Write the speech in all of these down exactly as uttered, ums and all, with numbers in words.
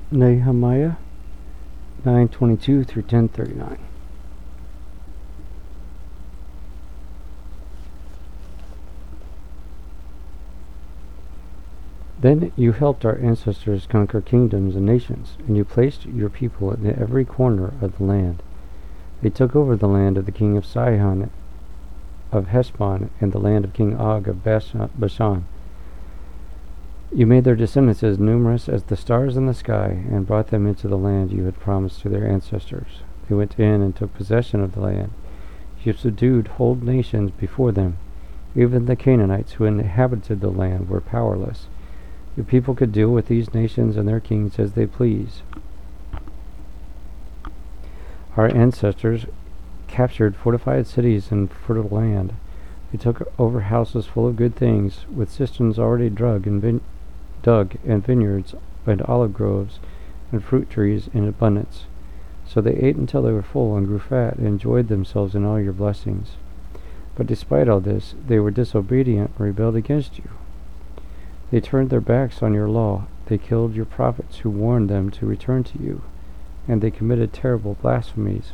Nehemiah nine twenty-two through ten thirty-nine. Then you helped our ancestors conquer kingdoms and nations, and you placed your people in every corner of the land. They took over the land of the king of Sihon of Heshbon and the land of King Og of Bashan. You made their descendants as numerous as the stars in the sky, and brought them into the land you had promised to their ancestors. They went in and took possession of the land. You subdued whole nations before them. Even the Canaanites who inhabited the land were powerless. Your people could deal with these nations and their kings as they please. Our ancestors captured fortified cities and fertile land. They took over houses full of good things, with cisterns already dug and, vine- dug, and vineyards and olive groves and fruit trees in abundance. So they ate until they were full and grew fat and enjoyed themselves in all your blessings. But despite all this, they were disobedient and rebelled against you. They turned their backs on your law. They killed your prophets who warned them to return to you, and they committed terrible blasphemies.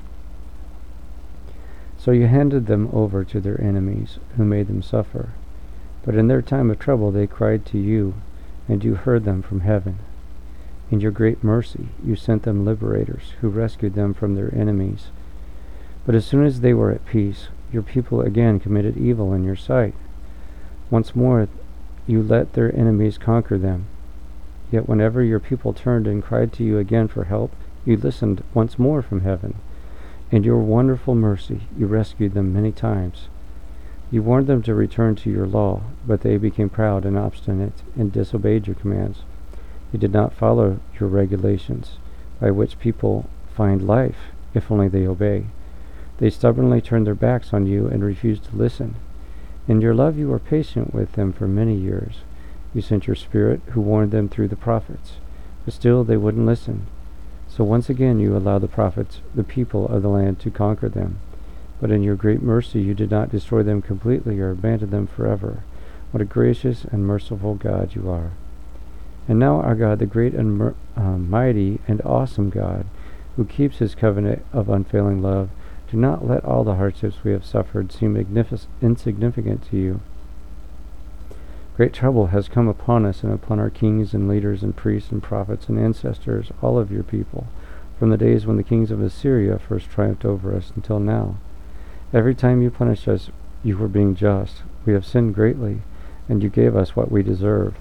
So you handed them over to their enemies, who made them suffer. But in their time of trouble they cried to you, and you heard them from heaven. In your great mercy you sent them liberators, who rescued them from their enemies. But as soon as they were at peace, your people again committed evil in your sight. Once more you let their enemies conquer them. Yet whenever your people turned and cried to you again for help, you listened once more from heaven. In your wonderful mercy you rescued them many times. You warned them to return to your law, but they became proud and obstinate and disobeyed your commands. They did not follow your regulations, by which people find life, if only they obey. They stubbornly turned their backs on you and refused to listen. In your love you were patient with them for many years. You sent your Spirit, who warned them through the prophets, but still they wouldn't listen. So once again you allowed the prophets, the people of the land, to conquer them. But in your great mercy you did not destroy them completely or abandon them forever. What a gracious and merciful God you are. And now, our God, the great and mer- uh, mighty and awesome God, who keeps his covenant of unfailing love, do not let all the hardships we have suffered seem magnific- insignificant to you. Great trouble has come upon us and upon our kings and leaders and priests and prophets and ancestors, all of your people, from the days when the kings of Assyria first triumphed over us until now. Every time you punished us, you were being just. We have sinned greatly, and you gave us what we deserved.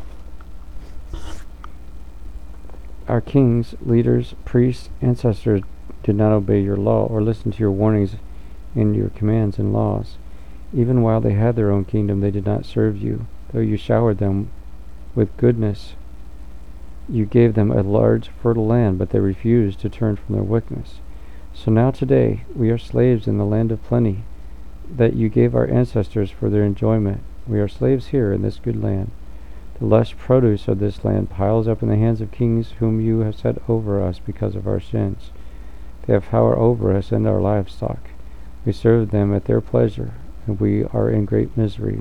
Our kings, leaders, priests, ancestors did not obey your law or listen to your warnings and your commands and laws. Even while they had their own kingdom, they did not serve you, though you showered them with goodness. You gave them a large, fertile land, but they refused to turn from their wickedness. So now today, we are slaves in the land of plenty that you gave our ancestors for their enjoyment. We are slaves here in this good land. The lush produce of this land piles up in the hands of kings whom you have set over us because of our sins. They have power over us and our livestock. We serve them at their pleasure, and we are in great misery.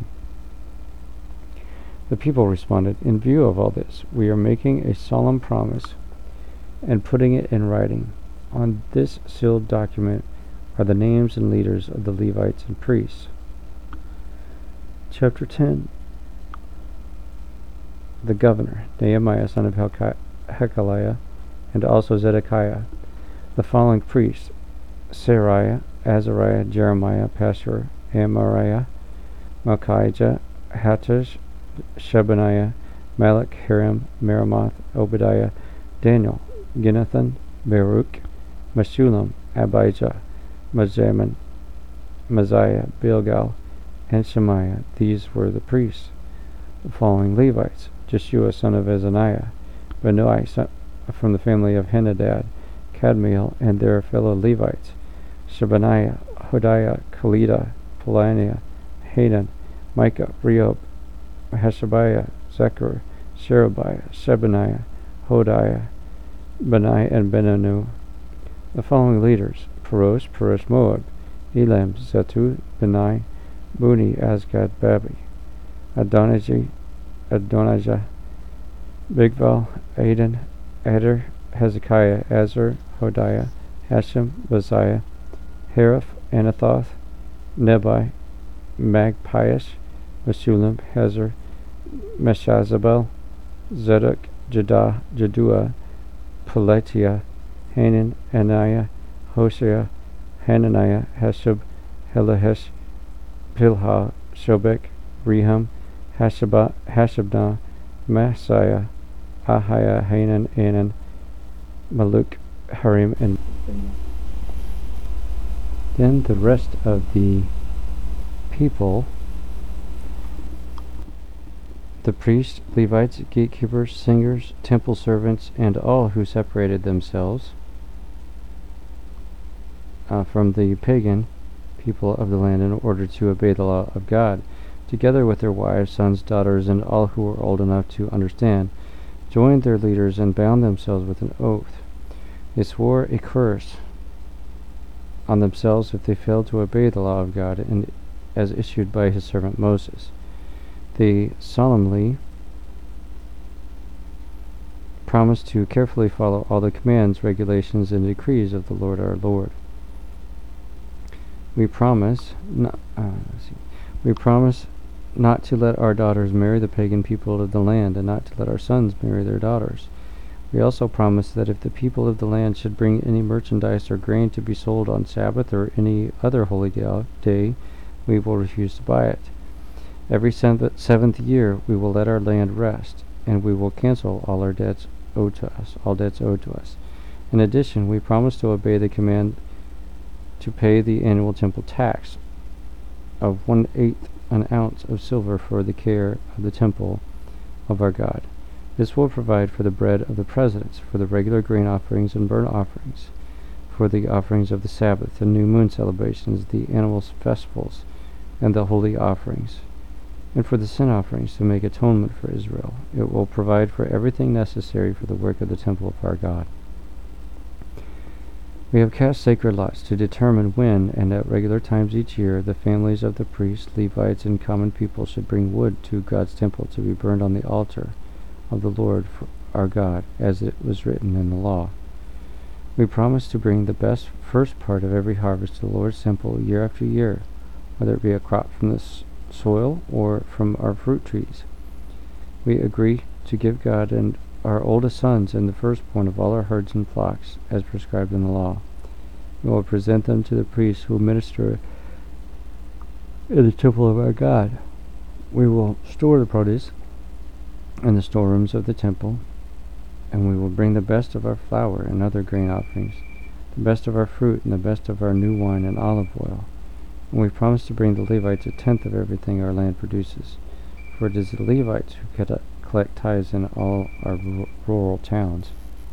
The people responded, in view of all this, we are making a solemn promise and putting it in writing. On this sealed document are the names and leaders of the Levites and priests. Chapter ten. The governor, Nehemiah son of Hekeliah, and also Zedekiah. The following priests: Seraiah, Azariah, Jeremiah, Pashur, Amariah, Malchijah, Hattush, Shebaniah, Malach, Hiram, Meremoth, Obadiah, Daniel, Ginnathan, Baruch, Meshullam, Abijah, Majaman, Messiah, Bilgal, and Shemaiah. These were the priests. The following Levites: Jeshua son of Azaniah, Benoi son from the family of Henadad, Kadmiel and their fellow Levites, Shebaniah, Hodiah, Kalida, Pelaniah, Hanan, Micah, Rehob, Hashabiah, Zechar, Sherebiah, Shebaniah, Hodiah, Benai, and Benanu. The following leaders: Perosh, Perosh Moab, Elam, Zetu, Benai, Buni, Azgad, Babi, Adonijah, Adonijah, Bigval, Aden, Eder, Hezekiah, Azar, Hodiah, Hashem, Uzziah, Hariph, Anathoth, Nebai, Magpiash, Meshullam, Hazar, Meshazabel, Zedek, Jedah, Jedua, Peletiah, Hanan, Ananiah, Hosea, Hananiah, Hashab, Helahesh, Pilha, Shobek, Rehum, Hashabah, Hashabnah, Messiah, Ahiah, Hanan, Anan, Maluk, Harim, and then the rest of the people, the priests, Levites, gatekeepers, singers, temple servants, and all who separated themselves uh, from the pagan people of the land in order to obey the law of God, together with their wives, sons, daughters, and all who were old enough to understand, joined their leaders and bound themselves with an oath. They swore a curse on themselves if they failed to obey the law of God and as issued by his servant Moses. They solemnly promised to carefully follow all the commands, regulations, and decrees of the Lord our Lord. We promise, not, uh, let's see, we promise not to let our daughters marry the pagan people of the land, and not to let our sons marry their daughters. We also promise that if the people of the land should bring any merchandise or grain to be sold on Sabbath or any other holy day, we will refuse to buy it. Every seventh year we will let our land rest, and we will cancel all our debts owed to us, all debts owed to us. In addition, we promise to obey the command to pay the annual temple tax of one-eighth an ounce of silver for the care of the temple of our God. This will provide for the bread of the presidents, for the regular grain offerings and burnt offerings, for the offerings of the Sabbath, the new moon celebrations, the animal festivals, and the holy offerings, and for the sin offerings to make atonement for Israel. It will provide for everything necessary for the work of the temple of our God. We have cast sacred lots to determine when and at regular times each year the families of the priests, Levites, and common people should bring wood to God's temple to be burned on the altar of the Lord our God, as it was written in the law. We promise to bring the best first part of every harvest to the Lord's temple year after year, whether it be a crop from the soil or from our fruit trees. We agree to give God and our oldest sons and the firstborn of all our herds and flocks, as prescribed in the law. We will present them to the priests who minister in the temple of our God. We will store the produce in the storerooms of the temple, and we will bring the best of our flour and other grain offerings, the best of our fruit and the best of our new wine and olive oil. And we promise to bring the Levites a tenth of everything our land produces, for it is the Levites who collect tithes in all our rural towns.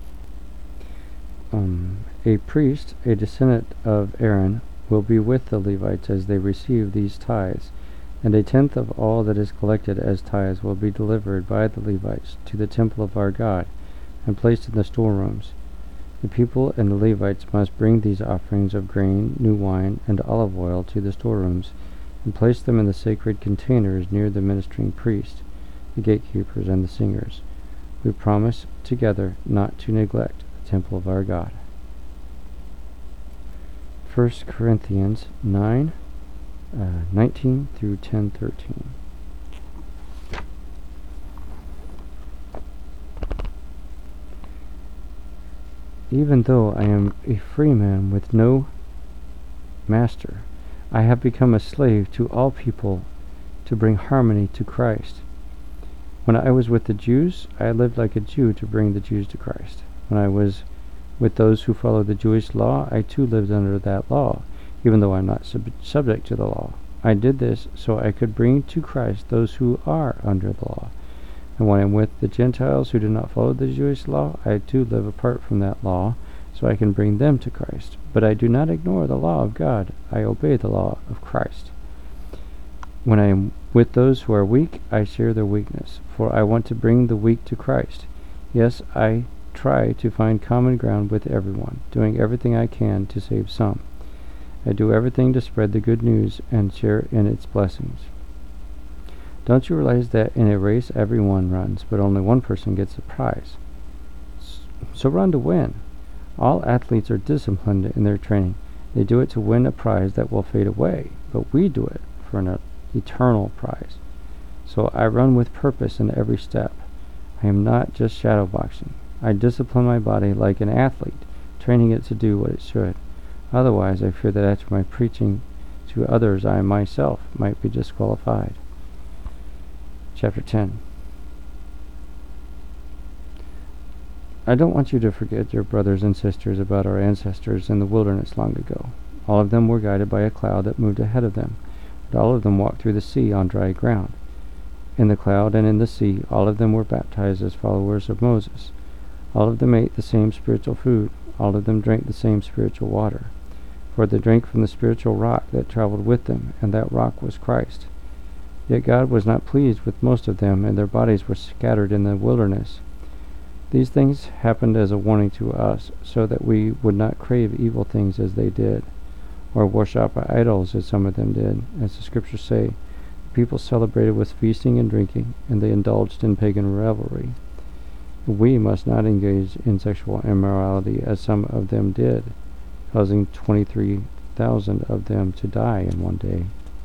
Um, a priest, a descendant of Aaron, will be with the Levites as they receive these tithes, and a tenth of all that is collected as tithes will be delivered by the Levites to the temple of our God, and placed in the storerooms. The people and the Levites must bring these offerings of grain, new wine, and olive oil to the storerooms, and place them in the sacred containers near the ministering priest, the gatekeepers, and the singers. We promise together not to neglect the temple of our God. First Corinthians nine, uh, nineteen through ten thirteen. Even though I am a free man with no master, I have become a slave to all people to bring harmony to Christ. When I was with the Jews, I lived like a Jew to bring the Jews to Christ. When I was with those who follow the Jewish law, I too lived under that law, even though I am not sub- subject to the law. I did this so I could bring to Christ those who are under the law. And when I am with the Gentiles who do not follow the Jewish law, I too live apart from that law, so I can bring them to Christ. But I do not ignore the law of God. I obey the law of Christ. When I am with those who are weak, I share their weakness, for I want to bring the weak to Christ. Yes, I try to find common ground with everyone, doing everything I can to save some. I do everything to spread the good news and share in its blessings. Don't you realize that in a race everyone runs, but only one person gets the prize? So run to win. All athletes are disciplined in their training. They do it to win a prize that will fade away, but we do it for an eternal prize. So I run with purpose in every step. I am not just shadowboxing. I discipline my body like an athlete, training it to do what it should. Otherwise, I fear that after my preaching to others, I myself might be disqualified. Chapter ten. I don't want you to forget your brothers and sisters about our ancestors in the wilderness long ago. All of them were guided by a cloud that moved ahead of them, and all of them walked through the sea on dry ground. In the cloud and in the sea, all of them were baptized as followers of Moses. All of them ate the same spiritual food. All of them drank the same spiritual water. For they drank from the spiritual rock that traveled with them, and that rock was Christ. Yet God was not pleased with most of them, and their bodies were scattered in the wilderness. These things happened as a warning to us, so that we would not crave evil things as they did, or worship idols as some of them did. As the scriptures say, the people celebrated with feasting and drinking, and they indulged in pagan revelry. We must not engage in sexual immorality as some of them did, causing twenty-three thousand of them to die in one day.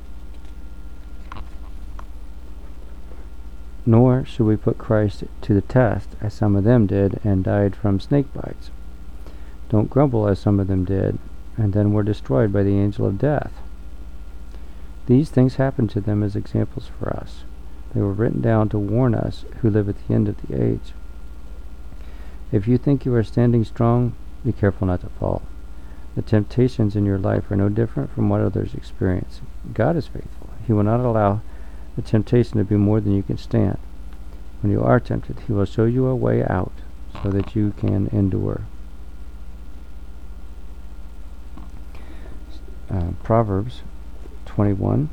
Nor should we put Christ to the test, as some of them did, and died from snake bites. Don't grumble as some of them did, and then were destroyed by the angel of death. These things happened to them as examples for us. They were written down to warn us who live at the end of the age. If you think you are standing strong, be careful not to fall. The temptations in your life are no different from what others experience. God is faithful. He will not allow the temptation to be more than you can stand. When you are tempted, He will show you a way out so that you can endure. Uh, Proverbs twenty-one,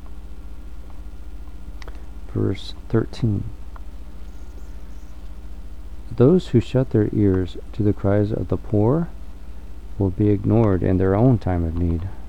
verse thirteen. Those who shut their ears to the cries of the poor will be ignored in their own time of need.